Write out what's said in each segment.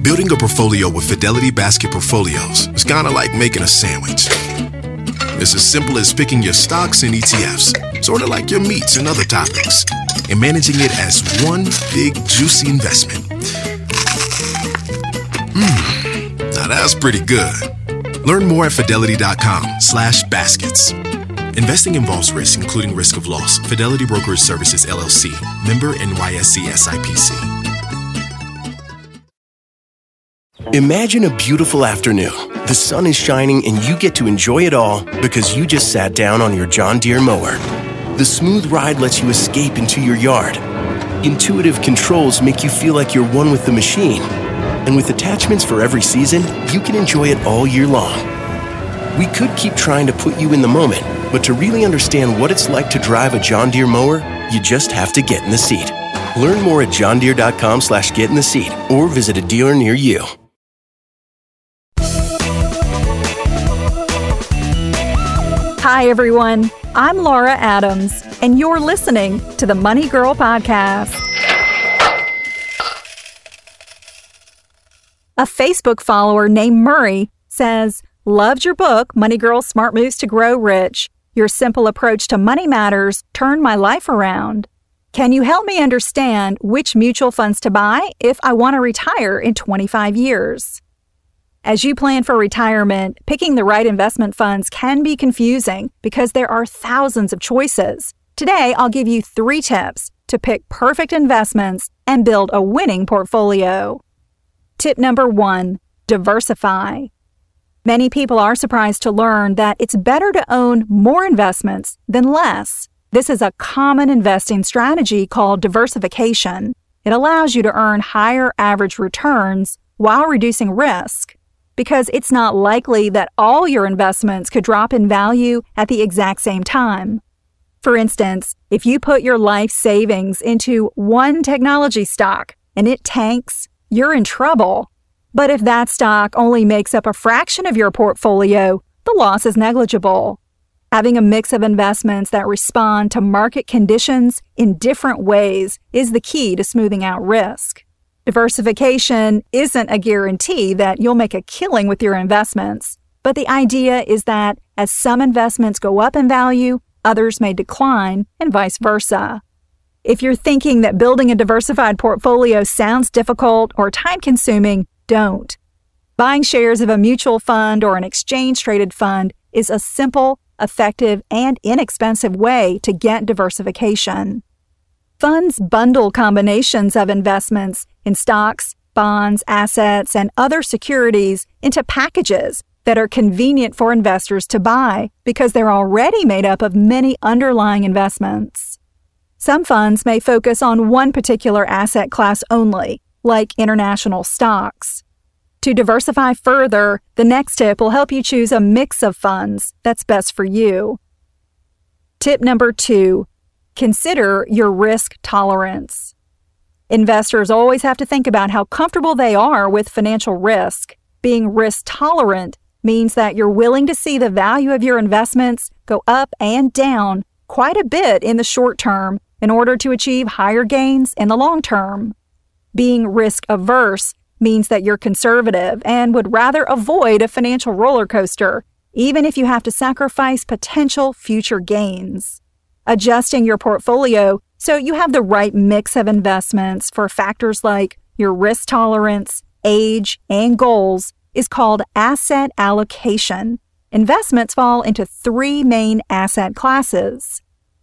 Building a portfolio with Fidelity Basket Portfolios is kind of like making a sandwich. It's as simple as picking your stocks and ETFs, sort of like your meats and other toppings, and managing it as one big, juicy investment. Now that's pretty good. Learn more at fidelity.com/baskets. Investing involves risk, including risk of loss. Fidelity Brokerage Services, LLC. Member NYSE SIPC. Imagine a beautiful afternoon. The sun is shining and you get to enjoy it all because you just sat down on your John Deere mower. The smooth ride lets you escape into your yard. Intuitive controls make you feel like you're one with the machine. And with attachments for every season, you can enjoy it all year long. We could keep trying to put you in the moment, but to really understand what it's like to drive a John Deere mower, you just have to get in the seat. Learn more at johndeere.com/get-in-the-seat or visit a dealer near you. Hi, everyone. I'm Laura Adams, and you're listening to the Money Girl Podcast. A Facebook follower named Murray says, "Loved your book, Money Girl Smart Moves to Grow Rich. Your simple approach to money matters turned my life around. Can you help me understand which mutual funds to buy if I want to retire in 25 years? As you plan for retirement, picking the right investment funds can be confusing because there are thousands of choices. Today, I'll give you 3 tips to pick perfect investments and build a winning portfolio. Tip number 1, diversify. Many people are surprised to learn that it's better to own more investments than less. This is a common investing strategy called diversification. It allows you to earn higher average returns while reducing risk, because it's not likely that all your investments could drop in value at the exact same time. For instance, if you put your life savings into one technology stock and it tanks, you're in trouble. But if that stock only makes up a fraction of your portfolio, the loss is negligible. Having a mix of investments that respond to market conditions in different ways is the key to smoothing out risk. Diversification isn't a guarantee that you'll make a killing with your investments, but the idea is that as some investments go up in value, others may decline, and vice versa. If you're thinking that building a diversified portfolio sounds difficult or time-consuming, don't. Buying shares of a mutual fund or an exchange-traded fund is a simple, effective, and inexpensive way to get diversification. Funds bundle combinations of investments in stocks, bonds, assets, and other securities into packages that are convenient for investors to buy because they're already made up of many underlying investments. Some funds may focus on one particular asset class only, like international stocks. To diversify further, the next tip will help you choose a mix of funds that's best for you. Tip number 2, consider your risk tolerance. Investors always have to think about how comfortable they are with financial risk. Being risk tolerant means that you're willing to see the value of your investments go up and down quite a bit in the short term in order to achieve higher gains in the long term. Being risk averse means that you're conservative and would rather avoid a financial roller coaster, even if you have to sacrifice potential future gains. Adjusting your portfolio so you have the right mix of investments for factors like your risk tolerance, age, and goals is called asset allocation. Investments fall into 3 main asset classes.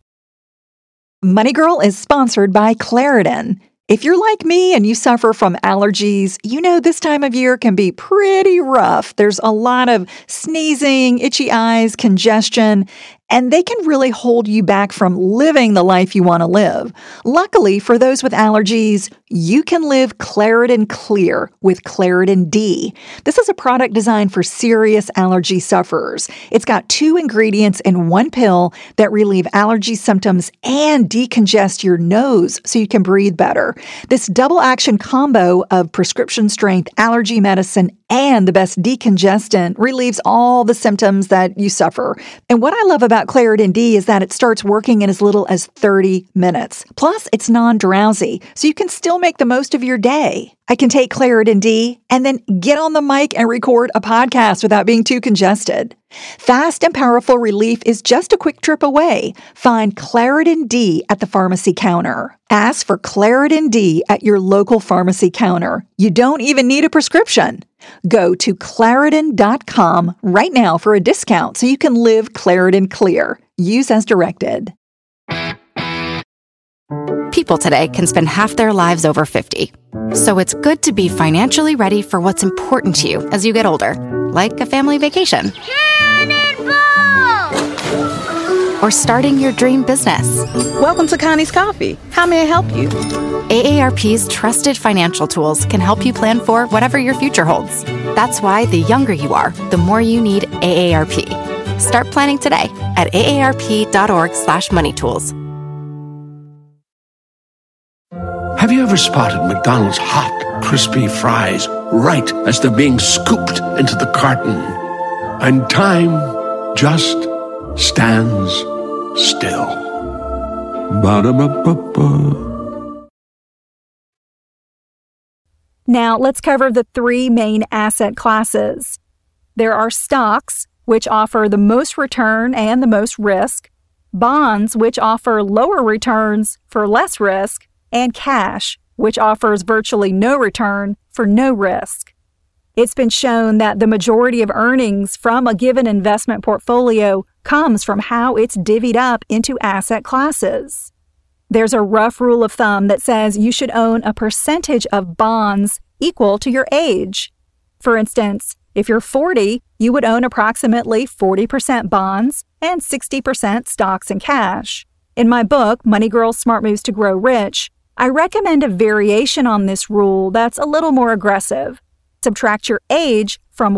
Money Girl is sponsored by Claritin. If you're like me and you suffer from allergies, you know this time of year can be pretty rough. There's a lot of sneezing, itchy eyes, congestion, and they can really hold you back from living the life you want to live. Luckily, for those with allergies, you can live Claritin Clear with Claritin D. This is a product designed for serious allergy sufferers. It's got 2 ingredients in one pill that relieve allergy symptoms and decongest your nose so you can breathe better. This double-action combo of prescription-strength allergy medicine and the best decongestant relieves all the symptoms that you suffer. And what I love about Claritin D is that it starts working in as little as 30 minutes. Plus, it's non-drowsy, so you can still still make the most of your day. I can take Claritin D and then get on the mic and record a podcast without being too congested. Fast and powerful relief is just a quick trip away. Find Claritin D at the pharmacy counter. Ask for Claritin D at your local pharmacy counter. You don't even need a prescription. Go to Claritin.com right now for a discount so you can live Claritin Clear. Use as directed. People today can spend half their lives over 50. So it's good to be financially ready for what's important to you as you get older, like a family vacation. Or starting your dream business. Welcome to Connie's Coffee. How may I help you? AARP's trusted financial tools can help you plan for whatever your future holds. That's why the younger you are, the more you need AARP. Start planning today at aarp.org/moneytools. Have you ever spotted McDonald's hot, crispy fries right as they're being scooped into the carton? And time just stands still. Ba-da-ba-ba-ba. Now, let's cover the three main asset classes. There are stocks, which offer the most return and the most risk, bonds, which offer lower returns for less risk, and cash, which offers virtually no return for no risk. It's been shown that the majority of earnings from a given investment portfolio comes from how it's divvied up into asset classes. There's a rough rule of thumb that says you should own a percentage of bonds equal to your age. For instance, if you're 40, you would own approximately 40% bonds and 60% stocks and cash. In my book, Money Girls, Smart Moves to Grow Rich, I recommend a variation on this rule that's a little more aggressive. Subtract your age from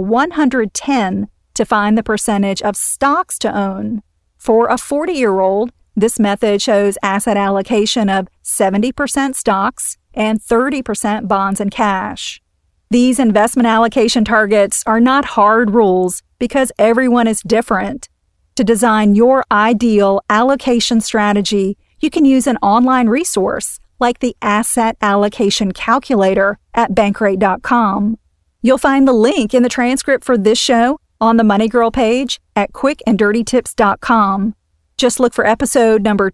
110 to find the percentage of stocks to own. For a 40-year-old, this method shows asset allocation of 70% stocks and 30% bonds and cash. These investment allocation targets are not hard rules because everyone is different. To design your ideal allocation strategy, you can use an online resource like the Asset Allocation Calculator at Bankrate.com. You'll find the link in the transcript for this show on the Money Girl page at quickanddirtytips.com. Just look for episode number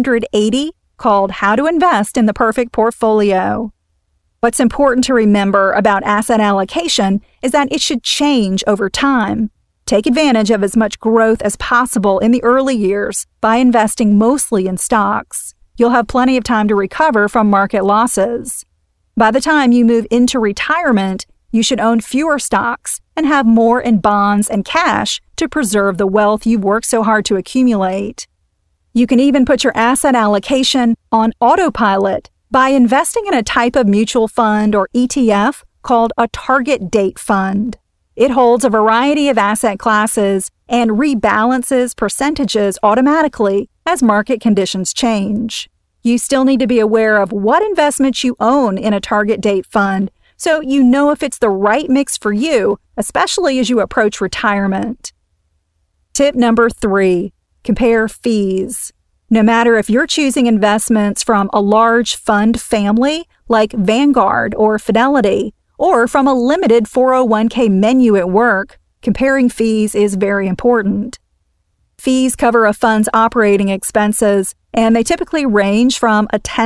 280 called How to Invest in the Perfect Portfolio. What's important to remember about asset allocation is that it should change over time. Take advantage of as much growth as possible in the early years by investing mostly in stocks. You'll have plenty of time to recover from market losses. By the time you move into retirement, you should own fewer stocks and have more in bonds and cash to preserve the wealth you've worked so hard to accumulate. You can even put your asset allocation on autopilot by investing in a type of mutual fund or ETF called a target date fund. It holds a variety of asset classes and rebalances percentages automatically as market conditions change. You still need to be aware of what investments you own in a target date fund so you know if it's the right mix for you, especially as you approach retirement. Tip number 3, compare fees. No matter if you're choosing investments from a large fund family like Vanguard or Fidelity, or from a limited 401k menu at work, comparing fees is very important. Fees cover a fund's operating expenses, and they typically range from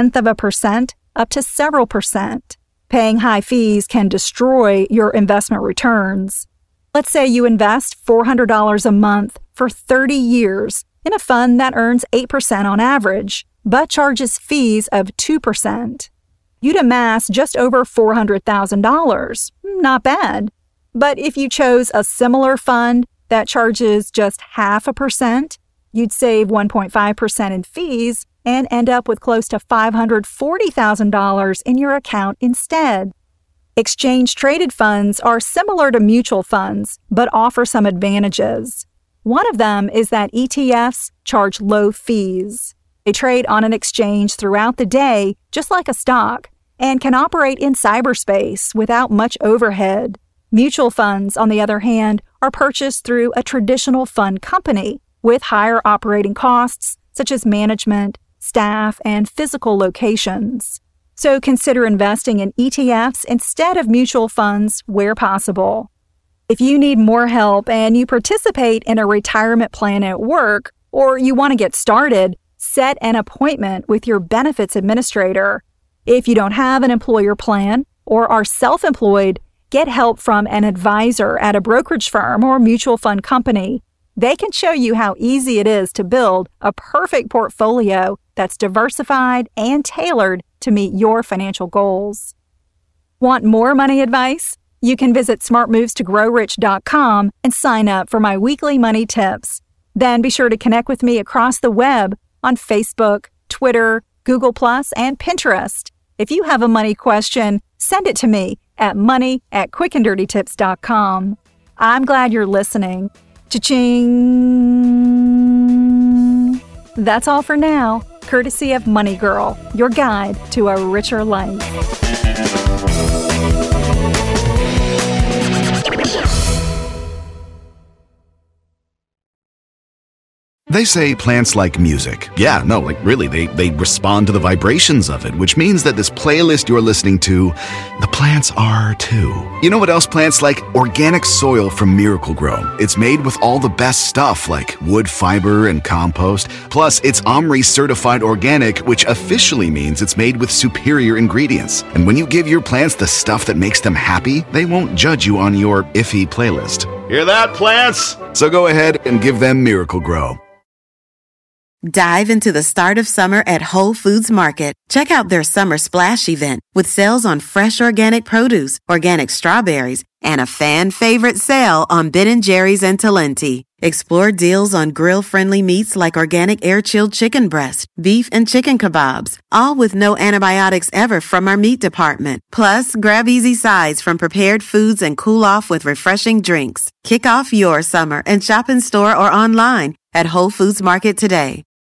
0.1% up to several percent. Paying high fees can destroy your investment returns. Let's say you invest $400 a month for 30 years in a fund that earns 8% on average, but charges fees of 2%. You'd amass just over $400,000. Not bad. But if you chose a similar fund that charges just 0.5%, you'd save 1.5% in fees and end up with close to $540,000 in your account instead. Exchange-traded funds are similar to mutual funds, but offer some advantages. One of them is that ETFs charge low fees. They trade on an exchange throughout the day, just like a stock, and can operate in cyberspace without much overhead. Mutual funds, on the other hand, are purchased through a traditional fund company with higher operating costs, such as management, staff, and physical locations. So consider investing in ETFs instead of mutual funds where possible. If you need more help and you participate in a retirement plan at work, or you want to get started, set an appointment with your benefits administrator. If you don't have an employer plan or are self-employed, get help from an advisor at a brokerage firm or mutual fund company. They can show you how easy it is to build a perfect portfolio that's diversified and tailored to meet your financial goals. Want more money advice? You can visit smartmovestogrowrich.com and sign up for my weekly money tips. Then be sure to connect with me across the web on Facebook, Twitter, Google+, and Pinterest. If you have a money question, send it to me at money@quickanddirtytips.com. I'm glad you're listening. Cha-ching! That's all for now, courtesy of Money Girl, your guide to a richer life. They say plants like music. Yeah, no, like really, they respond to the vibrations of it, which means that this playlist you're listening to, the plants are too. You know what else plants like? Organic soil from Miracle-Gro. It's made with all the best stuff like wood fiber and compost. Plus, it's OMRI certified organic, which officially means it's made with superior ingredients. And when you give your plants the stuff that makes them happy, they won't judge you on your iffy playlist. Hear that, plants? So go ahead and give them Miracle-Gro. Dive into the start of summer at Whole Foods Market. Check out their Summer Splash event with sales on fresh organic produce, organic strawberries, and a fan favorite sale on Ben & Jerry's and Talenti. Explore deals on grill-friendly meats like organic air-chilled chicken breast, beef and chicken kebabs, all with no antibiotics ever from our meat department. Plus, grab easy sides from prepared foods and cool off with refreshing drinks. Kick off your summer and shop in store or online at Whole Foods Market today.